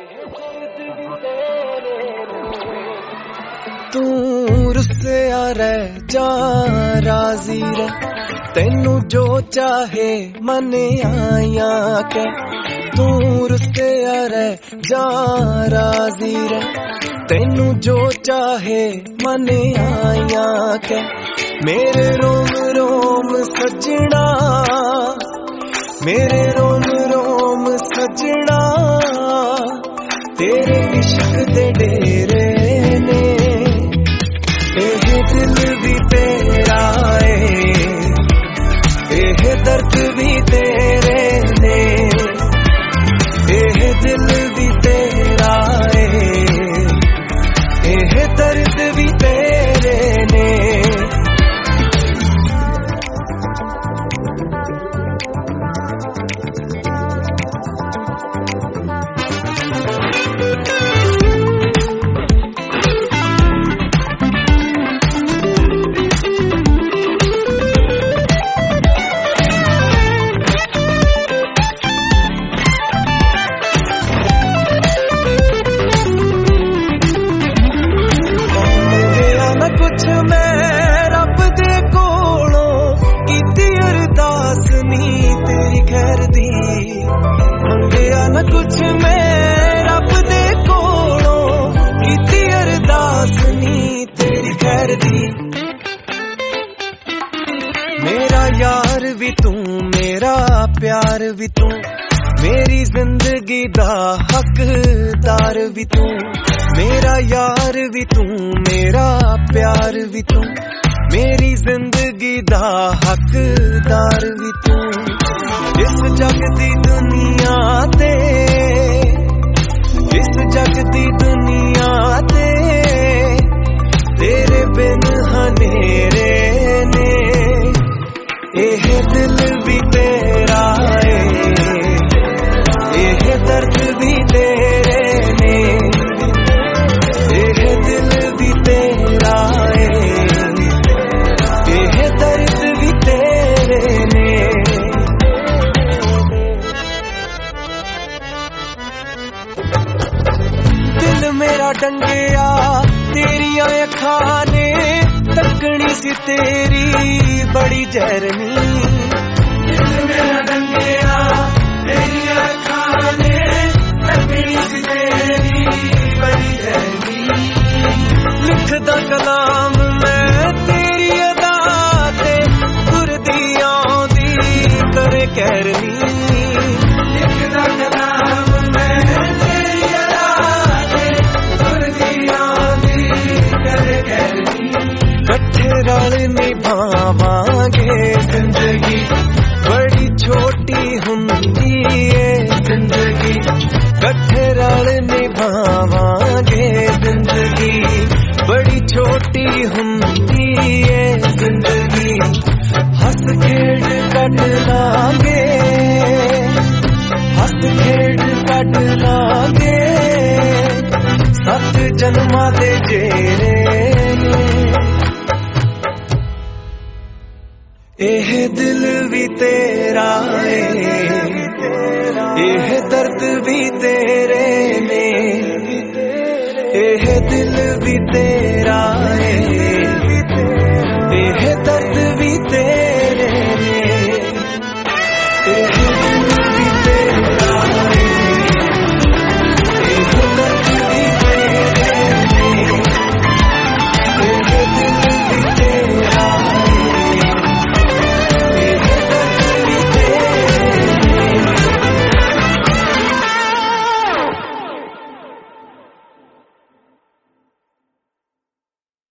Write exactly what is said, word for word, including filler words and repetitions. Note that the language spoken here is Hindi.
तू रुस्से आ रह जा राजी रे, तेनू जो चाहे मन आया के। तू रुस्से आ रह जा राजी रे, तेनू जो चाहे मन आया के। मेरे रोम रोम सजना, मेरे रोम रोम सजना, तेरे इश्क दे डेरे ने। एह दिल भी तेरा है, एह दर्द भी तेरे ने। एह दिल भी तेरा है, एह दर्द भी तेरे ने। कुछ मैं रब दे कोलों कीती अरदास नी तेरी खैर दी। मंगया ना कुछ मैं रब दे कोलों कीती अरदास नी तेरी खैर दी। मेरा यार भी तू, मेरा प्यार भी तू, मेरी जिंदगी दा हकदार भी तू। मेरा यार भी तू, मेरा प्यार भी तू, मेरी जिंदगी दा हकदार भी तू। इस जग दी दुनिया ते, इस जग दी दुनिया ते, तेरे बिन हनेरे ने। एह दिल भी तेरा है, एह दर्द भी तेरे ने। एह दिल भी तेरा है, एह दर्द भी तेरे ने। दिल मेरा डंगया तेरिया अखां ने, तकनी सी तेरी बड़ी जहरनी। दिल मेरा डंगया तेरिया अखां ने, तकनी सी तेरी बड़ी जहरनी। लिखदा कलाम मैं तेरी अदा ते, तुरदी आउंदी करे कहरनी। लिखदा कलाम मैं तेरी अदा ते, तुरदी आउंदी करे कहरनी। कट्ठे रल निभावांगे जिंदगी, बड़ी छोटी हुंदी है जिंदगी। कट्ठे रल निभावांगे जिंदगी, बड़ी छोटी हुंदी है जिंदगी। हंस खेड कट लांगे, हंस खेड कट लांगे, सत जन्मां दे जेरे ने। एह दिल भी तेरा